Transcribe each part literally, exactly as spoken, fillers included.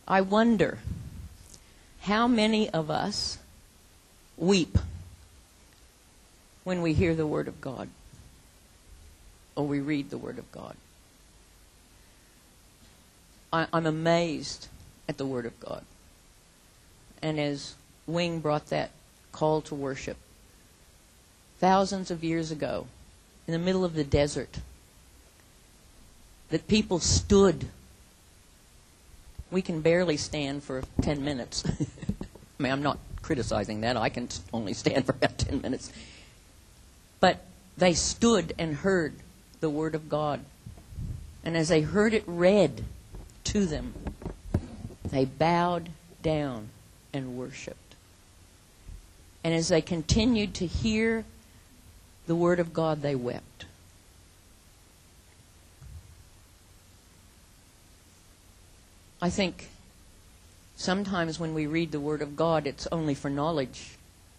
I wonder how many of us weep when we hear the Word of God or we read the Word of God. I, I'm amazed at the Word of God. And as Wing brought that call to worship, thousands of years ago, in the middle of the desert, that people stood. We can barely stand for ten minutes. I mean, I'm not criticizing that. I can only stand for about ten minutes. But they stood and heard the Word of God. And as they heard it read to them, they bowed down and worshipped. And as they continued to hear the Word of God, they wept. I think sometimes when we read the Word of God, it's only for knowledge.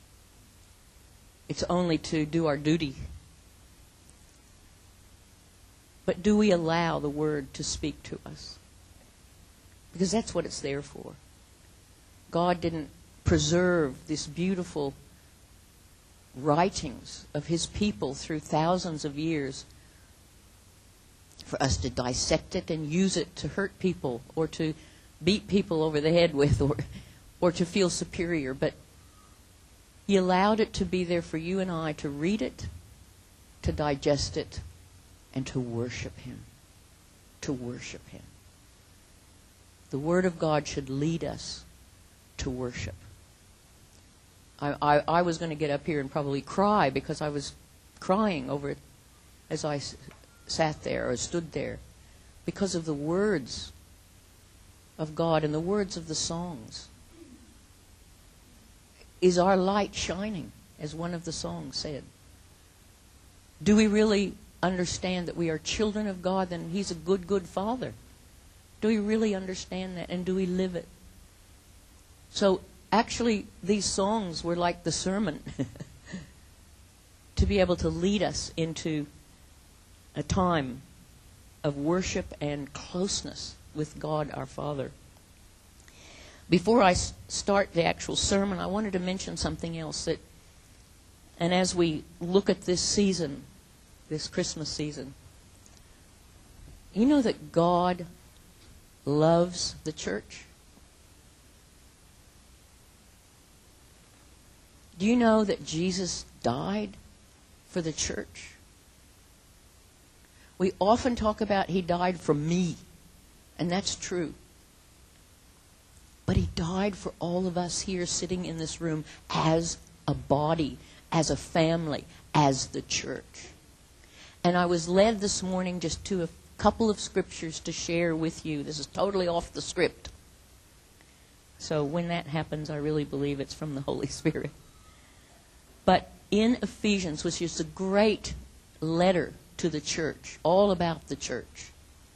It's only to do our duty. But do we allow the Word to speak to us? Because that's what it's there for. God didn't preserve this beautiful writings of His people through thousands of years for us to dissect it and use it to hurt people or to beat people over the head with or or to feel superior. But He allowed it to be there for you and I to read it, to digest it, and to worship Him. To worship Him. The Word of God should lead us to worship. I, I, I was going to get up here and probably cry because I was crying over it as I s- sat there or stood there because of the words of God and the words of the songs. Is our light shining, as one of the songs said? Do we really understand that we are children of God and He's a good, good Father? Do we really understand that, and do we live it? So actually, these songs were like the sermon to be able to lead us into a time of worship and closeness with God our Father. Before I s- start the actual sermon, I wanted to mention something else. That, and as we look at this season, this Christmas season, you know that God loves the church? Do you know that Jesus died for the church? We often talk about He died for me, and that's true. But He died for all of us here sitting in this room as a body, as a family, as the church. And I was led this morning just to a couple of scriptures to share with you. This is totally off the script. So when that happens, I really believe it's from the Holy Spirit. But in Ephesians, which is a great letter to the church, all about the church,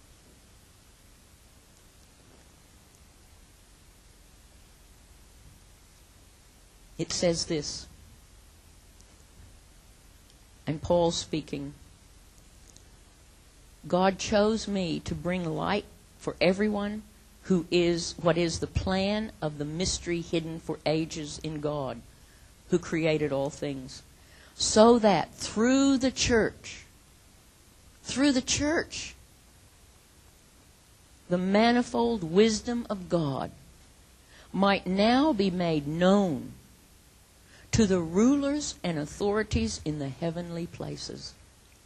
it says this, and Paul's speaking, God chose me to bring light for everyone who is what is the plan of the mystery hidden for ages in God, who created all things, so that through the church, through the church, the manifold wisdom of God might now be made known to the rulers and authorities in the heavenly places.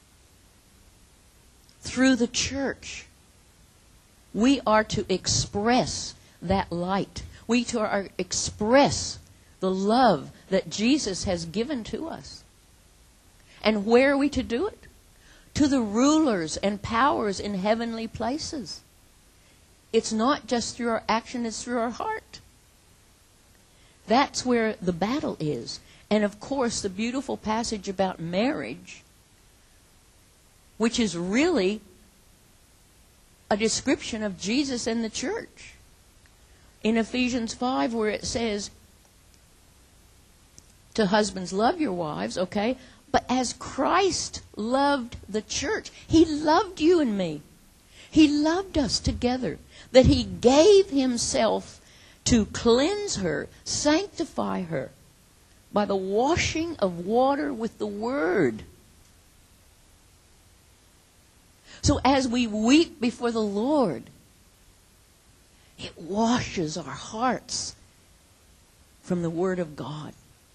Through the church, we are to express that light. We are to express the love that Jesus has given to us. And where are we to do it? To the rulers and powers in heavenly places. It's not just through our action, it's through our heart. That's where the battle is. And of course, the beautiful passage about marriage, which is really a description of Jesus and the church. In Ephesians five, where it says, to husbands, love your wives, okay? But as Christ loved the church, He loved you and me. He loved us together, that He gave Himself to cleanse her, sanctify her, by the washing of water with the Word. So as we weep before the Lord, it washes our hearts from the Word of God.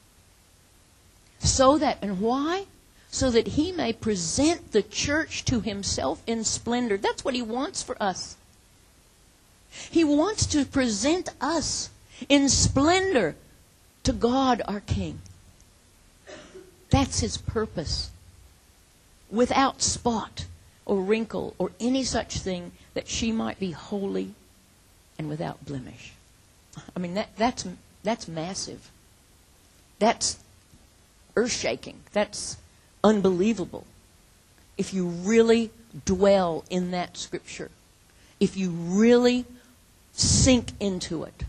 So that, and why? So that He may present the church to Himself in splendor. That's what He wants for us. He wants to present us in splendor to God our King. That's His purpose. Without spot or wrinkle or any such thing, that she might be holy and without blemish. I mean, that, that's, that's massive. That's earth-shaking. That's unbelievable. If you really dwell in that scripture, if you really sink into it.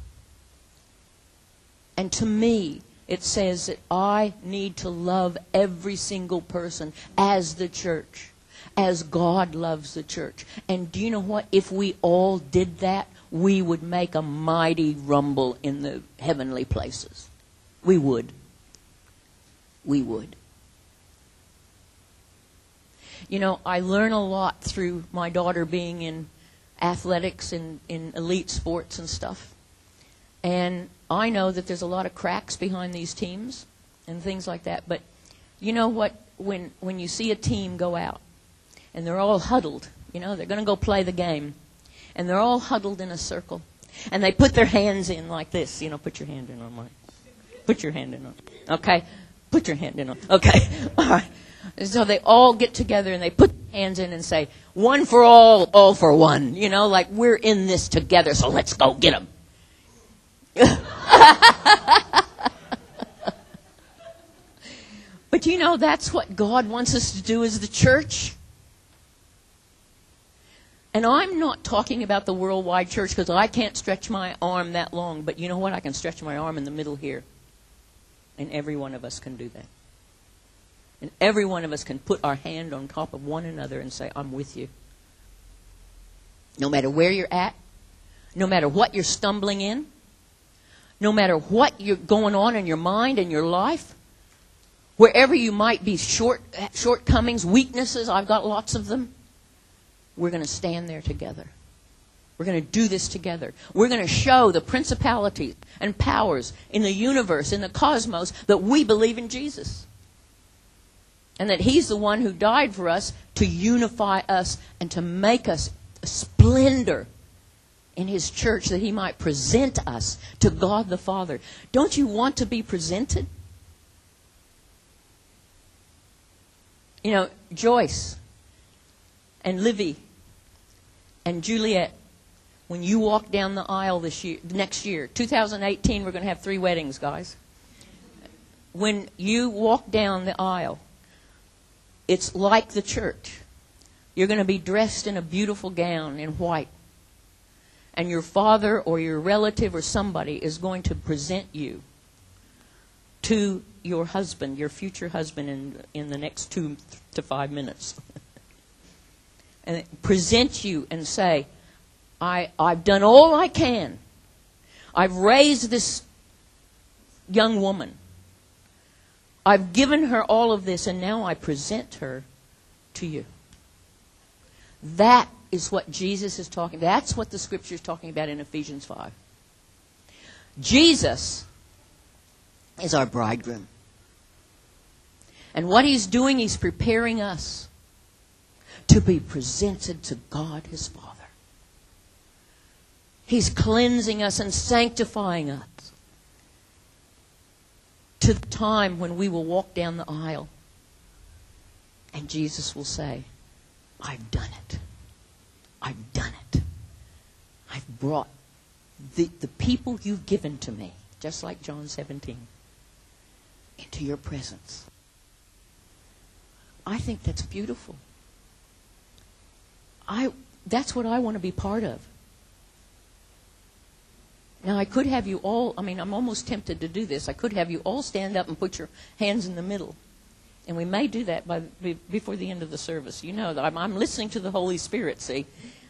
And to me, it says that I need to love every single person as the church, as God loves the church. And do you know what? If we all did that, we would make a mighty rumble in the heavenly places. We would. We would. You know, I learn a lot through my daughter being in athletics and in elite sports and stuff. And I know that there's a lot of cracks behind these teams and things like that. But you know what? When when you see a team go out and they're all huddled, you know, they're going to go play the game, and they're all huddled in a circle, and they put their hands in like this. You know, put your hand in on mine. Put your hand in on. Okay, put your hand in on. Okay, all right. So they all get together and they put their hands in and say, "One for all, all for one." You know, like we're in this together, so let's go get them. But you know, that's what God wants us to do as the church. And I'm not talking about the worldwide church, because I can't stretch my arm that long. But you know what? I can stretch my arm in the middle here. And every one of us can do that. And every one of us can put our hand on top of one another and say, "I'm with you." No matter where you're at, no matter what you're stumbling in, no matter what you're going on in your mind and your life, wherever you might be short shortcomings, weaknesses, I've got lots of them, we're going to stand there together. We're going to do this together. We're going to show the principalities and powers in the universe, in the cosmos, that we believe in Jesus. And that He's the one who died for us to unify us and to make us a splendor in His church, that He might present us to God the Father. Don't you want to be presented? You know, Joyce and Livy and Juliet, when you walk down the aisle this year, next year, two thousand eighteen, we're going to have three weddings, guys. When you walk down the aisle, it's like the church. You're going to be dressed in a beautiful gown in white. And your father or your relative or somebody is going to present you to your husband, your future husband, in, in the next two to five minutes. And present you and say, I, I've done all I can. I've raised this young woman. I've given her all of this, and now I present her to you. That is what Jesus is talking about. That's what the Scripture is talking about in Ephesians five. Jesus is our bridegroom. And what He's doing, He's preparing us to be presented to God His Father. He's cleansing us and sanctifying us to the time when we will walk down the aisle and Jesus will say, "I've done it. I've done it. I've brought the, the people you've given to me," just like John seventeen, "into your presence." I think that's beautiful. I that's what I want to be part of. Now, I could have you all, I mean, I'm almost tempted to do this. I could have you all stand up and put your hands in the middle. And we may do that by before the end of the service. You know that I'm, I'm listening to the Holy Spirit, see.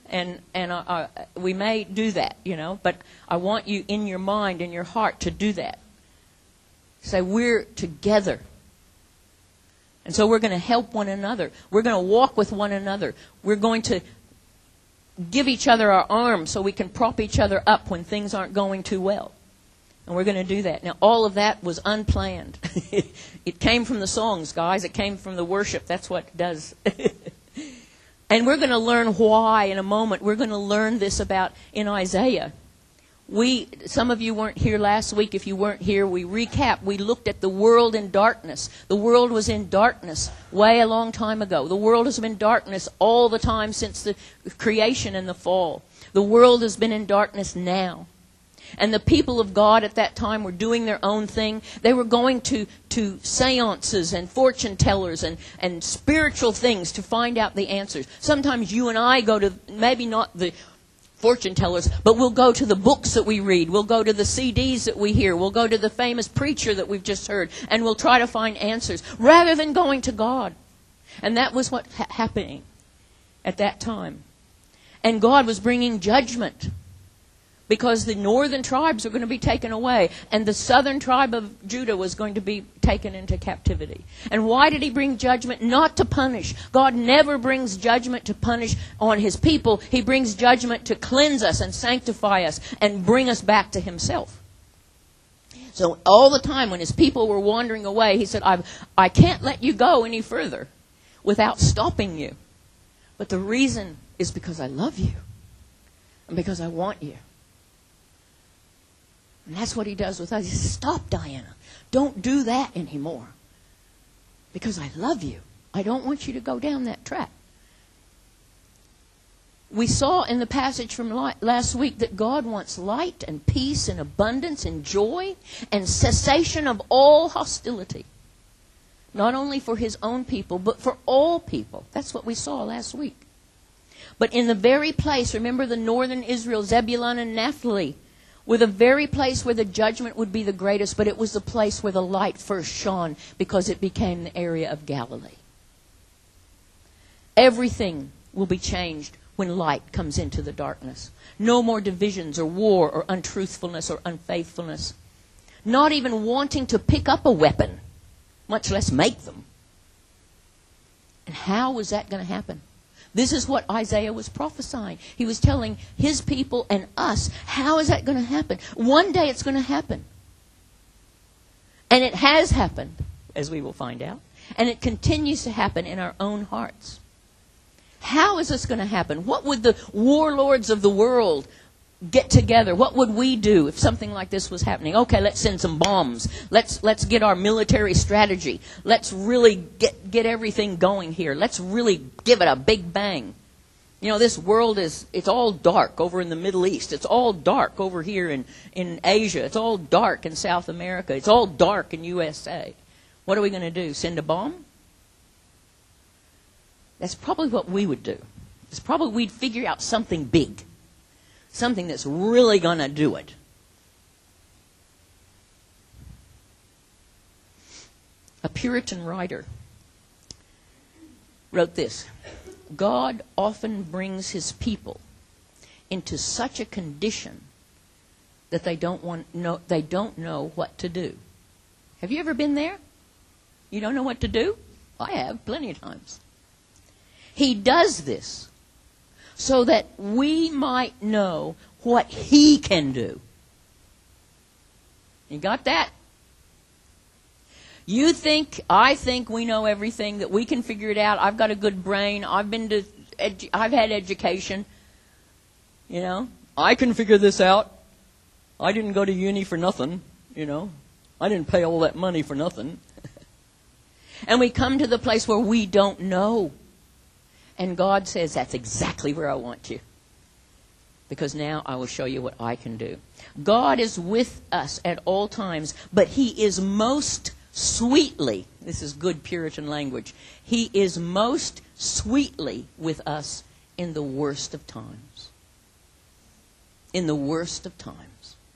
And and uh, uh, we may do that, you know, but I want you in your mind, in your heart, to do that. Say, we're together. And so we're going to help one another. We're going to walk with one another. We're going to give each other our arms so we can prop each other up when things aren't going too well. And we're going to do that. Now, all of that was unplanned. It came from the songs, guys. It came from the worship. That's what it does. And we're going to learn why in a moment. We're going to learn this about in Isaiah. We, some of you weren't here last week. If you weren't here, we recap. We looked at the world in darkness. The world was in darkness way a long time ago. The world has been in darkness all the time since the creation and the fall. The world has been in darkness now. And the people of God at that time were doing their own thing. They were going to, to seances and fortune tellers and, and spiritual things to find out the answers. Sometimes you and I go to, maybe not the fortune tellers, but we'll go to the books that we read. We'll go to the C Ds that we hear. We'll go to the famous preacher that we've just heard. And we'll try to find answers rather than going to God. And that was what ha- happening at that time. And God was bringing judgment. Because the northern tribes were going to be taken away. And the southern tribe of Judah was going to be taken into captivity. And why did he bring judgment? Not to punish. God never brings judgment to punish on his people. He brings judgment to cleanse us and sanctify us and bring us back to himself. So all the time when his people were wandering away, he said, I, I can't let you go any further without stopping you. But the reason is because I love you. And because I want you. And that's what he does with us. He says, stop, Diana. Don't do that anymore. Because I love you. I don't want you to go down that track. We saw in the passage from last week that God wants light and peace and abundance and joy and cessation of all hostility. Not only for his own people, but for all people. That's what we saw last week. But in the very place, remember the northern Israel, Zebulun and Naphtali, were the very place where the judgment would be the greatest, but it was the place where the light first shone because it became the area of Galilee. Everything will be changed when light comes into the darkness. No more divisions or war or untruthfulness or unfaithfulness. Not even wanting to pick up a weapon, much less make them. And how was that going to happen? This is what Isaiah was prophesying. He was telling his people and us, how is that going to happen? One day it's going to happen. And it has happened, as we will find out. And it continues to happen in our own hearts. How is this going to happen? What would the warlords of the world get together? What would we do if something like this was happening? Okay, let's send some bombs. Let's let's get our military strategy. Let's really get get everything going here. Let's really give it a big bang. You know, this world is, it's all dark over in the Middle East. It's all dark over here in, in Asia. It's all dark in South America. It's all dark in U S A. What are we going to do? Send a bomb? That's probably what we would do. It's probably we'd figure out something big. Something that's really going to do it. A Puritan writer wrote this: God often brings his people into such a condition that they don't want know they don't know what to do. Have you ever been there? You don't know what to do? I have plenty of times. He does this so that we might know what he can do. You got that? You think, I think we know everything, that we can figure it out. I've got a good brain. I've been to, edu- I've had education. You know, I can figure this out. I didn't go to uni for nothing, you know. I didn't pay all that money for nothing. And we come to the place where we don't know. And God says, that's exactly where I want you. Because now I will show you what I can do. God is with us at all times, but he is most sweetly, this is good Puritan language, he is most sweetly with us in the worst of times. In the worst of times.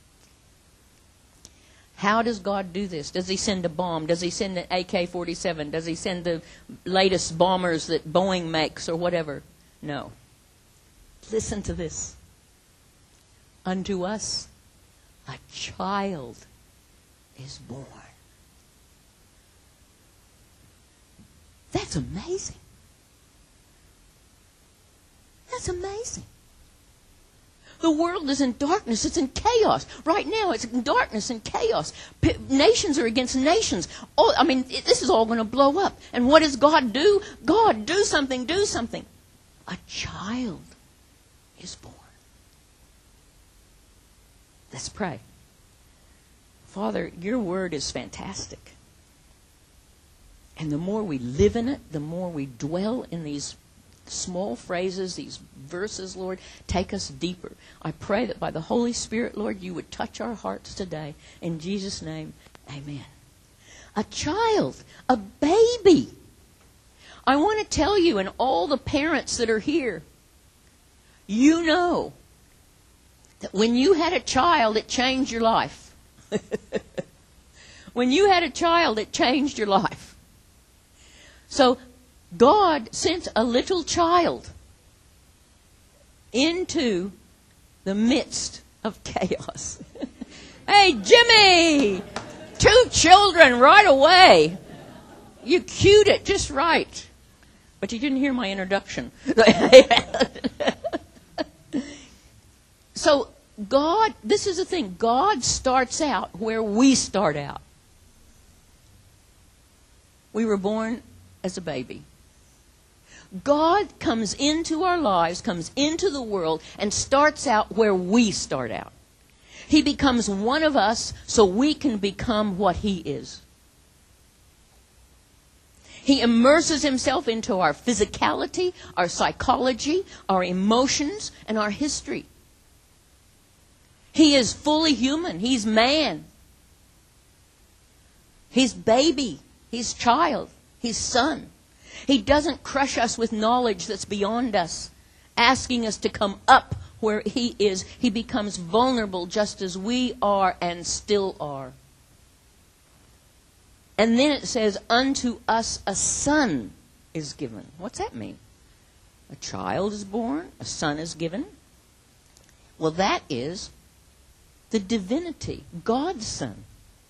How does God do this? Does he send a bomb? Does he send an A K forty-seven? Does he send the latest bombers that Boeing makes or whatever? No. Listen to this. Unto us a child is born. That's amazing. That's amazing. The world is in darkness. It's in chaos. Right now, it's in darkness and chaos. P- nations are against nations. Oh, I mean, it, this is all going to blow up. And what does God do? God, do something, do something. A child is born. Let's pray. Father, your word is fantastic. And the more we live in it, the more we dwell in these small phrases, these verses, Lord, take us deeper. I pray that by the Holy Spirit, Lord, you would touch our hearts today. In Jesus' name, amen. A child, a baby. I want to tell you, and all the parents that are here, you know that when you had a child, it changed your life. When you had a child, it changed your life. So God sent a little child into the midst of chaos. Hey, Jimmy! Two children right away. You cued it just right. But you didn't hear my introduction. So God, this is the thing. God starts out where we start out. We were born as a baby. God comes into our lives, comes into the world, and starts out where we start out. He becomes one of us so we can become what He is. He immerses Himself into our physicality, our psychology, our emotions, and our history. He is fully human. He's man. He's baby. He's child. He's son. He doesn't crush us with knowledge that's beyond us, asking us to come up where He is. He becomes vulnerable just as we are and still are. And then it says, unto us a son is given. What's that mean? A child is born, a son is given. Well, that is the divinity, God's Son.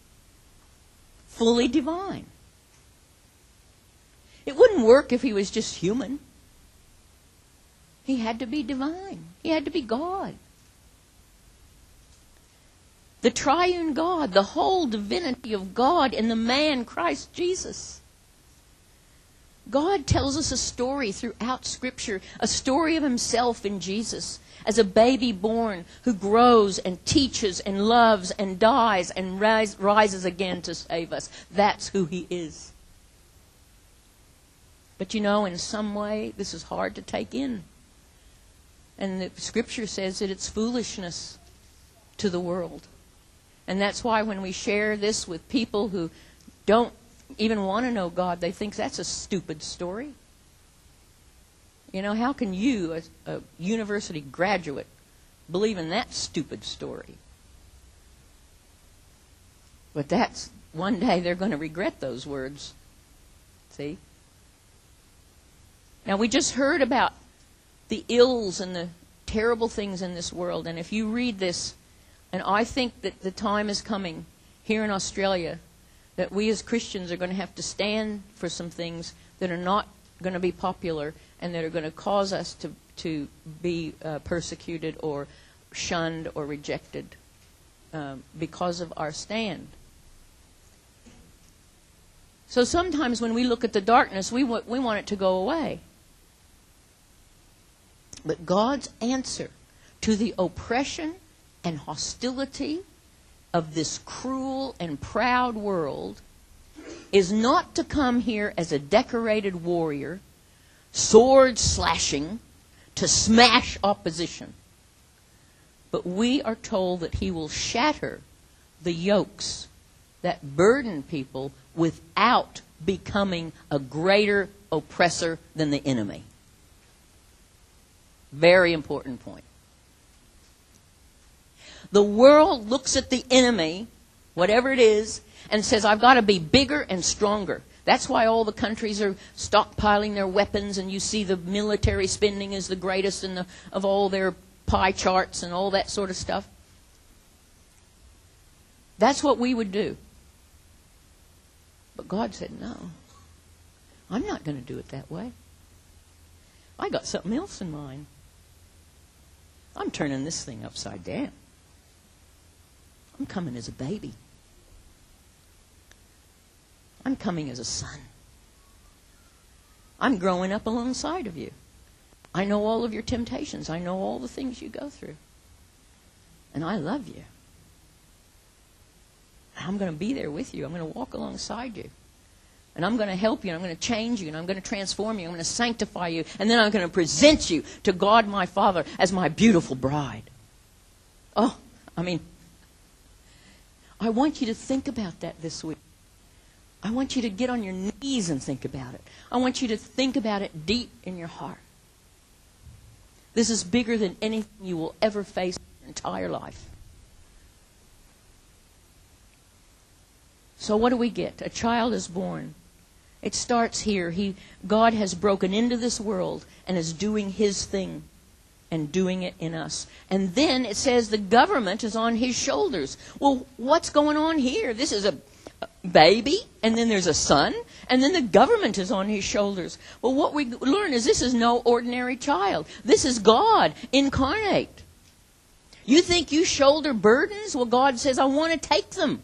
Fully divine. It wouldn't work if He was just human. He had to be divine. He had to be God. The triune God, the whole divinity of God in the man Christ Jesus. God tells us a story throughout Scripture, a story of Himself in Jesus as a baby born who grows and teaches and loves and dies and rise, rises again to save us. That's who He is. But you know, in some way, this is hard to take in. And the Scripture says that it's foolishness to the world. And that's why when we share this with people who don't even want to know God, they think that's a stupid story. You know, how can you, as a university graduate, believe in that stupid story? But that's, one day they're going to regret those words. See? Now, we just heard about the ills and the terrible things in this world. And if you read this, and I think that the time is coming here in Australia that we as Christians are going to have to stand for some things that are not going to be popular and that are going to cause us to, to be uh, persecuted or shunned or rejected um, because of our stand. So sometimes when we look at the darkness, we, w- we want it to go away. But God's answer to the oppression and hostility of this cruel and proud world is not to come here as a decorated warrior, sword slashing, to smash opposition. But we are told that He will shatter the yokes that burden people without becoming a greater oppressor than the enemy. Very important point. The world looks at the enemy, whatever it is, and says, I've got to be bigger and stronger. That's why all the countries are stockpiling their weapons, and you see the military spending is the greatest in the, of all their pie charts and all that sort of stuff. That's what we would do. But God said, no, I'm not going to do it that way. I got something else in mind. I'm turning this thing upside down. I'm coming as a baby. I'm coming as a son. I'm growing up alongside of you. I know all of your temptations. I know all the things you go through. And I love you. I'm going to be there with you. I'm going to walk alongside you. And I'm going to help you, and I'm going to change you, and I'm going to transform you, I'm going to sanctify you, and then I'm going to present you to God my Father as my beautiful bride. Oh, I mean, I want you to think about that this week. I want you to get on your knees and think about it. I want you to think about it deep in your heart. This is bigger than anything you will ever face in your entire life. So what do we get? A child is born. It starts here. He, God has broken into this world and is doing His thing and doing it in us. And then it says the government is on His shoulders. Well, what's going on here? This is a baby, and then there's a son, and then the government is on His shoulders. Well, what we learn is this is no ordinary child. This is God incarnate. You think you shoulder burdens? Well, God says, I want to take them.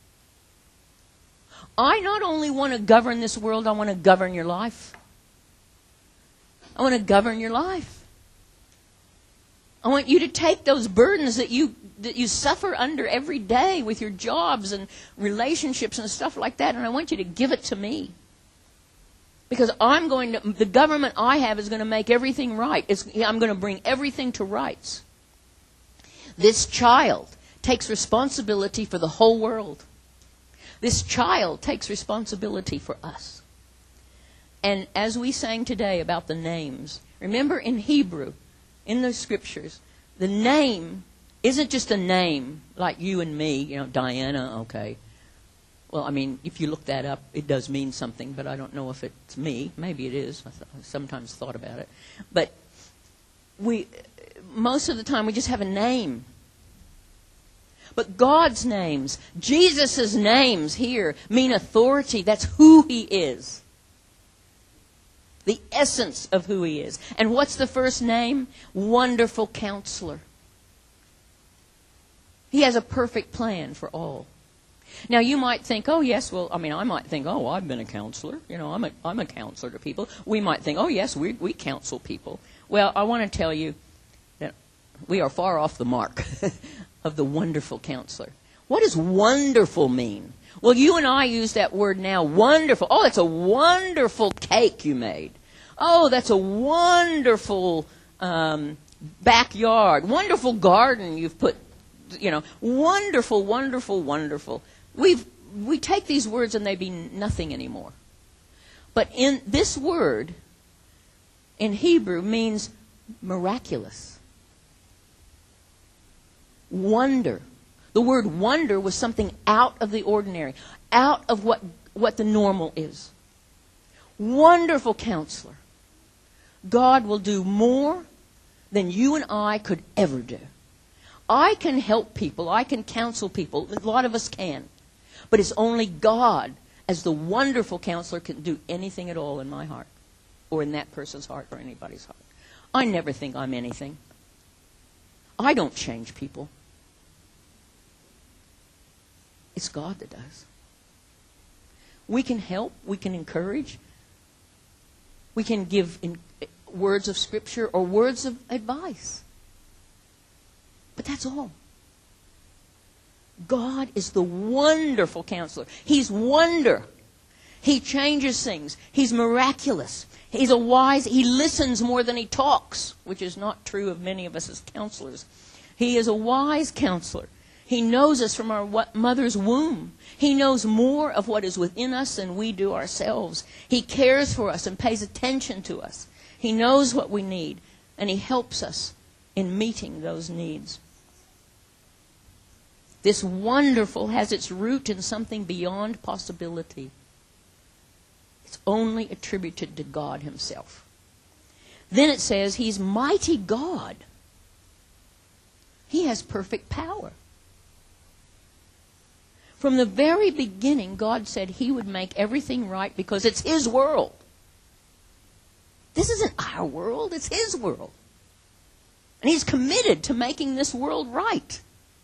I not only want to govern this world, I want to govern your life. I want to govern your life. I want you to take those burdens that you that you suffer under every day with your jobs and relationships and stuff like that, and I want you to give it to me. Because I'm going to, the government I have is going to make everything right. It's, I'm going to bring everything to rights. This child takes responsibility for the whole world. This child takes responsibility for us. And as we sang today about the names, remember in Hebrew, in the scriptures, the name isn't just a name like you and me, you know, Diana, okay. Well, I mean, if you look that up, it does mean something, but I don't know if it's me. Maybe it is. I, th- I sometimes thought about it. But we, most of the time, we just have a name. But God's names, Jesus' names here mean authority. That's who He is. The essence of who He is. And what's the first name? Wonderful Counselor. He has a perfect plan for all. Now you might think, oh yes, well, I mean, I might think, oh, I've been a counselor. You know, I'm a, I'm a counselor to people. We might think, oh yes, we, we counsel people. Well, I want to tell you that we are far off the mark of the wonderful counselor. What does wonderful mean? Well, you and I use that word now, wonderful. Oh, that's a wonderful cake you made. Oh, that's a wonderful um, backyard, wonderful garden you've put, you know, wonderful, wonderful, wonderful. We've, we take these words and they mean nothing anymore. But in this word, in Hebrew, means miraculous. Wonder. The word wonder was something out of the ordinary, out of what, what the normal is. Wonderful Counselor. God will do more than you and I could ever do. I can help people. I can counsel people. A lot of us can. But it's only God, as the wonderful Counselor, can do anything at all in my heart or in that person's heart or anybody's heart. I never think I'm anything. I don't change people. It's God that does. We can help. We can encourage. We can give in, words of Scripture or words of advice. But that's all. God is the wonderful Counselor. He's wonder. He changes things. He's miraculous. He's a wise, He listens more than He talks, which is not true of many of us as counselors. He is a wise Counselor. He knows us from our mother's womb. He knows more of what is within us than we do ourselves. He cares for us and pays attention to us. He knows what we need, and He helps us in meeting those needs. This wonderful has its root in something beyond possibility. It's only attributed to God himself. Then it says he's mighty God. He has perfect power. From the very beginning, God said he would make everything right because it's his world. This isn't our world, it's his world. And he's committed to making this world right.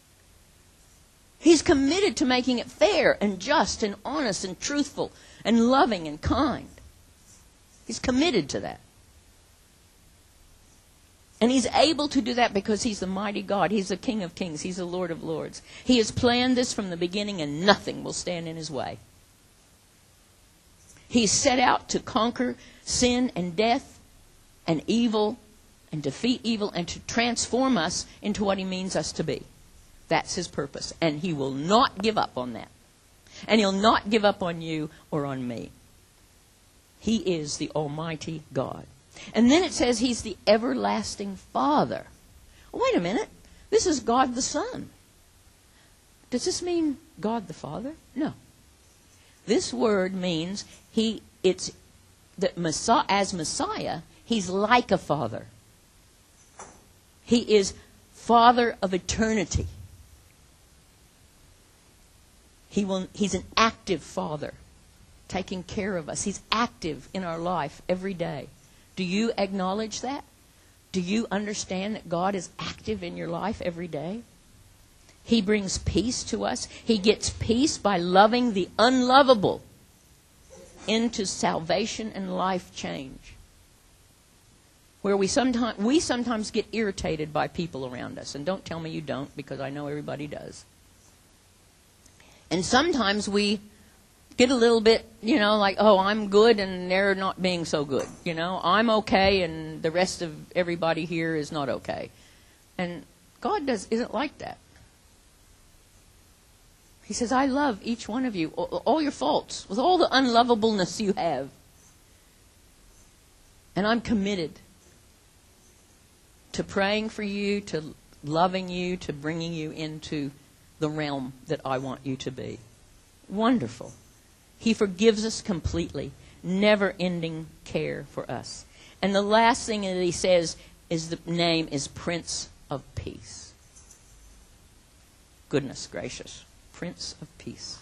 He's committed to making it fair and just and honest and truthful and loving and kind. He's committed to that. And he's able to do that because he's the mighty God. He's the King of kings. He's the Lord of lords. He has planned this from the beginning, and nothing will stand in his way. He's set out to conquer sin and death and evil and defeat evil and to transform us into what he means us to be. That's his purpose. And he will not give up on that. And he'll not give up on you or on me. He is the Almighty God. And then it says he's the everlasting Father. Wait a minute. This is God the Son. Does this mean God the Father? No. This word means he. It's that Messiah, as Messiah, he's like a father. He is Father of eternity. He will. He's an active Father, taking care of us. He's active in our life every day. Do you acknowledge that? Do you understand that God is active in your life every day? He brings peace to us. He gets peace by loving the unlovable into salvation and life change. Where we sometimes we sometimes get irritated by people around us. And don't tell me you don't, because I know everybody does. And sometimes we get a little bit, you know, like, oh, I'm good and they're not being so good. You know, I'm okay and the rest of everybody here is not okay. And God does isn't like that. He says, I love each one of you, all your faults, with all the unlovableness you have. And I'm committed to praying for you, to loving you, to bringing you into the realm that I want you to be. Wonderful. He forgives us completely, never-ending care for us. And the last thing that he says is the name is Prince of Peace. Goodness gracious. Prince of Peace.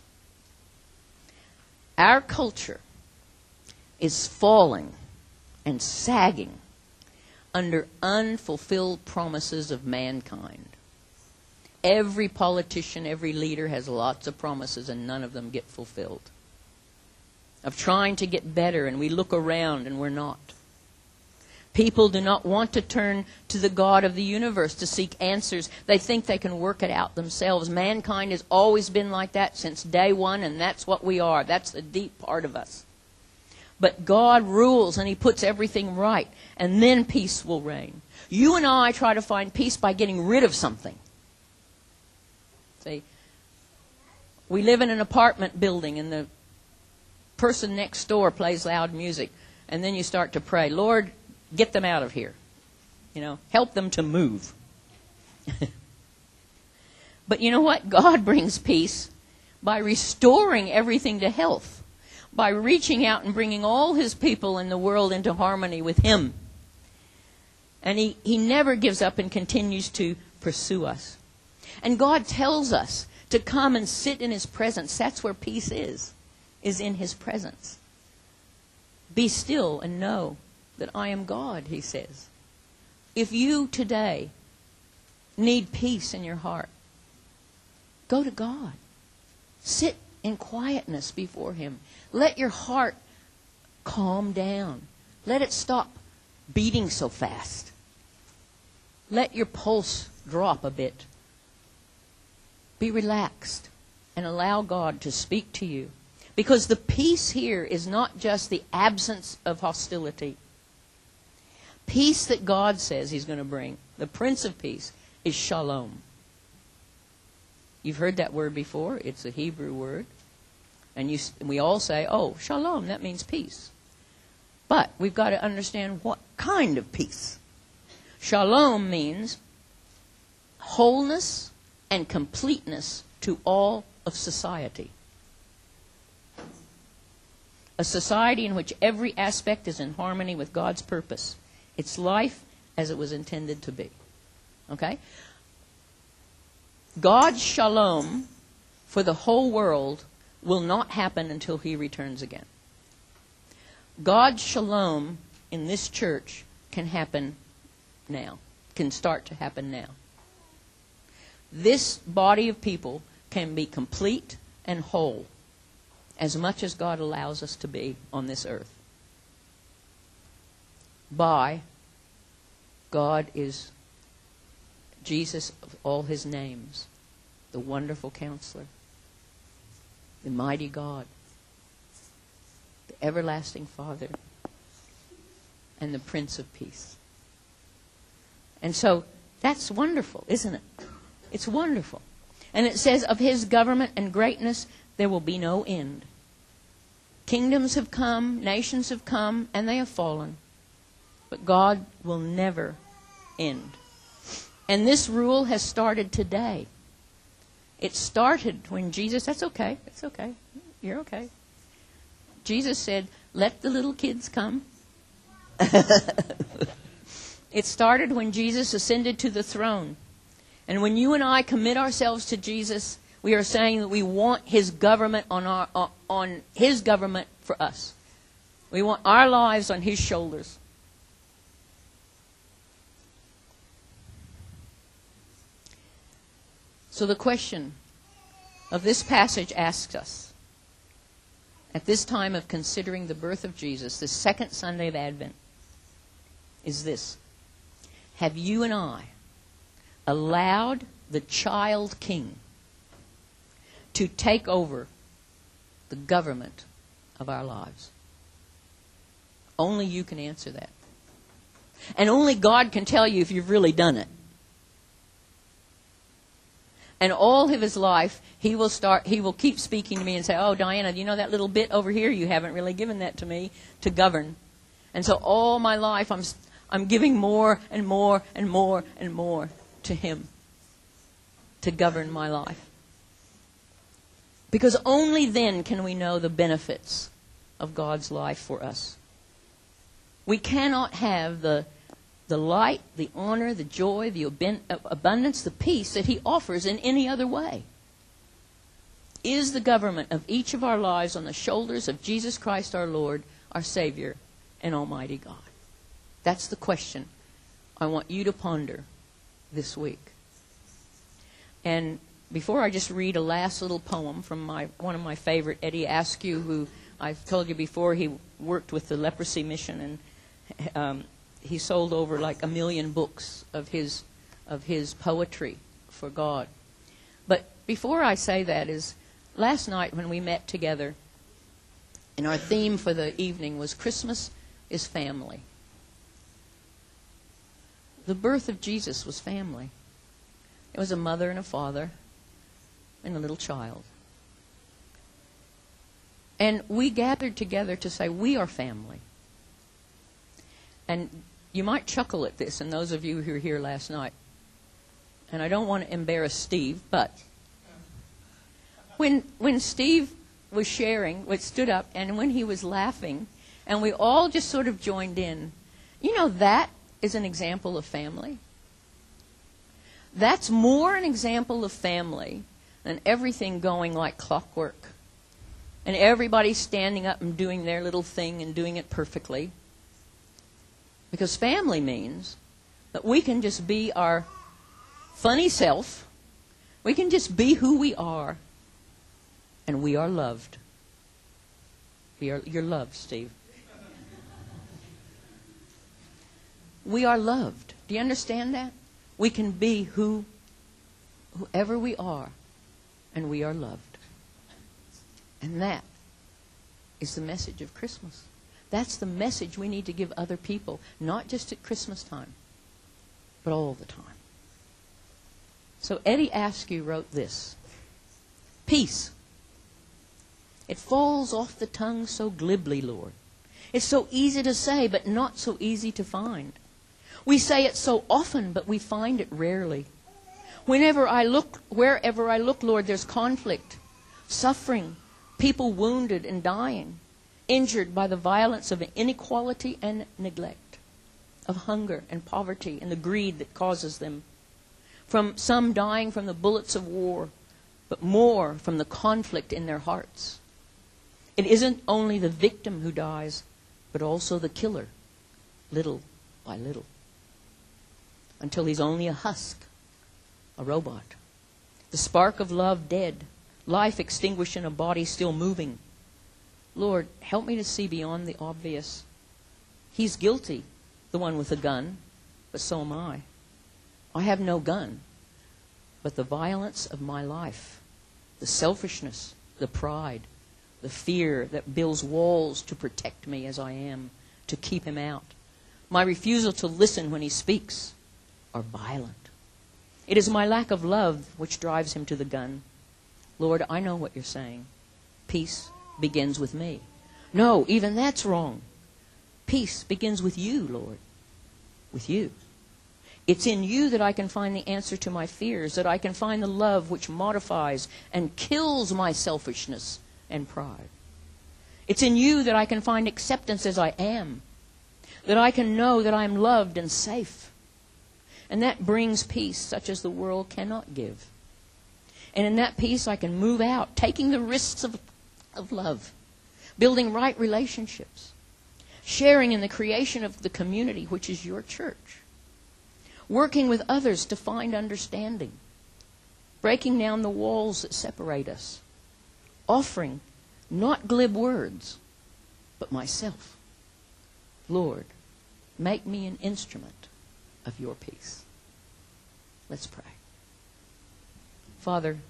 Our culture is falling and sagging under unfulfilled promises of mankind. Every politician, every leader has lots of promises and none of them get fulfilled. Of trying to get better, and we look around and we're not. People do not want to turn to the God of the universe to seek answers. They think they can work it out themselves. Mankind has always been like that since day one, and that's what we are. That's the deep part of us. But God rules, and he puts everything right, and then peace will reign. You and I try to find peace by getting rid of something. See, we live in an apartment building, and the person next door plays loud music, and then you start to pray, Lord, get them out of here. You know, help them to move. But you know what? God brings peace by restoring everything to health, by reaching out and bringing all his people in the world into harmony with him. And he, he never gives up and continues to pursue us. And God tells us to come and sit in his presence. That's where peace is. is in his presence. Be still and know that I am God, he says. If you today need peace in your heart, go to God. Sit in quietness before him. Let your heart calm down. Let it stop beating so fast. Let your pulse drop a bit. Be relaxed and allow God to speak to you. Because the peace here is not just the absence of hostility. Peace that God says he's going to bring, the Prince of Peace, is shalom. You've heard that word before. It's a Hebrew word. And you, we all say, oh, shalom, that means peace. But we've got to understand what kind of peace. Shalom means wholeness and completeness to all of society. A society in which every aspect is in harmony with God's purpose. It's life as it was intended to be. Okay? God's shalom for the whole world will not happen until He returns again. God's shalom in this church can happen now, can start to happen now. This body of people can be complete and whole as much as God allows us to be on this earth. By God is Jesus of all His names, the wonderful Counselor, the mighty God, the everlasting Father, and the Prince of Peace. And so that's wonderful, isn't it? It's wonderful. And it says, of His government and greatness there will be no end. Kingdoms have come, nations have come, and they have fallen. But God will never end. And this rule has started today. It started when Jesus, that's okay, that's okay, you're okay. Jesus said, let the little kids come. It started when Jesus ascended to the throne. And when you and I commit ourselves to Jesus, we are saying that we want His government on our on, on His government for us. We want our lives on His shoulders. So the question of this passage asks us, at this time of considering the birth of Jesus, the second Sunday of Advent, is this: have you and I allowed the child king to take over the government of our lives? Only you can answer that. And only God can tell you if you've really done it. And all of His life, He will start. He will keep speaking to me and say, oh, Diana, you know that little bit over here? You haven't really given that to me to govern. And so all my life, I'm, I'm giving more and more and more and more to Him to govern my life. Because only then can we know the benefits of God's life for us. We cannot have the the light, the honor, the joy, the abundance, the peace that He offers in any other way. Is the government of each of our lives on the shoulders of Jesus Christ our Lord, our Savior, and Almighty God? That's the question I want you to ponder this week. And before I just read a last little poem from my one of my favorite, Eddie Askew, who I've told you before, he worked with the leprosy mission, and um, he sold over like a million books of his of his poetry for God. But before I say that, is last night when we met together, and our theme for the evening was Christmas is family. The birth of Jesus was family. It was a mother and a father and a little child. And we gathered together to say we are family. And you might chuckle at this, and those of you who were here last night. And I don't want to embarrass Steve, but when when Steve was sharing, what stood up, and when he was laughing, and we all just sort of joined in, you know, that is an example of family. That's more an example of family than everything going like clockwork. And everybody standing up and doing their little thing and doing it perfectly. Because family means that we can just be our funny self. We can just be who we are. And we are loved. We are, you're loved, Steve. We are loved. Do you understand that? We can be who, whoever we are, and we are loved. And that is the message of Christmas. That's the message we need to give other people, not just at Christmas time, but all the time. So Eddie Askew wrote this: peace. It falls off the tongue so glibly, Lord. It's so easy to say, but not so easy to find. We say it so often, but we find it rarely. Whenever I look, wherever I look, Lord, there's conflict, suffering, people wounded and dying. injured by the violence of inequality and neglect, of hunger and poverty and the greed that causes them, from some dying from the bullets of war, but more from the conflict in their hearts. It isn't only the victim who dies, but also the killer, little by little, until he's only a husk, a robot. The spark of love dead, life extinguished in a body still moving. Lord, help me to see beyond the obvious. He's guilty, the one with the gun, but so am I. I have no gun, but the violence of my life, the selfishness, the pride, the fear that builds walls to protect me as I am, to keep him out, my refusal to listen when he speaks, are violent. It is my lack of love which drives him to the gun. Lord, I know what you're saying. Peace begins with me. No, even that's wrong. Peace begins with you, Lord. With you. It's in you that I can find the answer to my fears, that I can find the love which modifies and kills my selfishness and pride. It's in you that I can find acceptance as I am, that I can know that I am loved and safe. And that brings peace such as the world cannot give. And in that peace I can move out, taking the risks of, of love, building right relationships, sharing in the creation of the community, which is your church, working with others to find understanding, breaking down the walls that separate us, offering not glib words, but myself. Lord, make me an instrument of your peace. Let's pray. Father,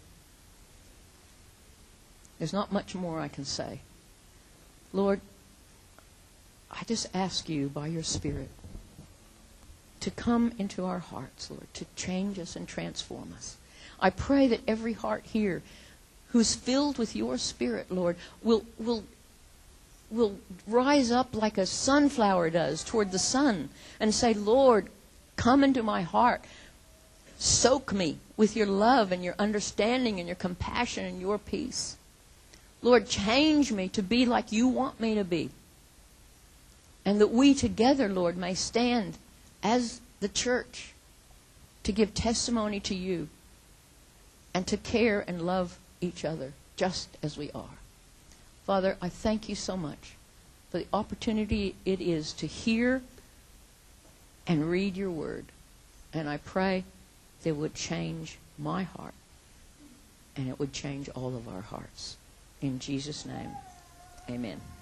there's not much more I can say. Lord, I just ask you by your Spirit to come into our hearts, Lord, to change us and transform us. I pray that every heart here who's filled with your Spirit, Lord, will will will rise up like a sunflower does toward the sun and say, Lord, come into my heart. Soak me with your love and your understanding and your compassion and your peace. Lord, change me to be like you want me to be. And that we together, Lord, may stand as the church to give testimony to you and to care and love each other just as we are. Father, I thank you so much for the opportunity it is to hear and read your word. And I pray that it would change my heart and it would change all of our hearts. In Jesus' name, amen.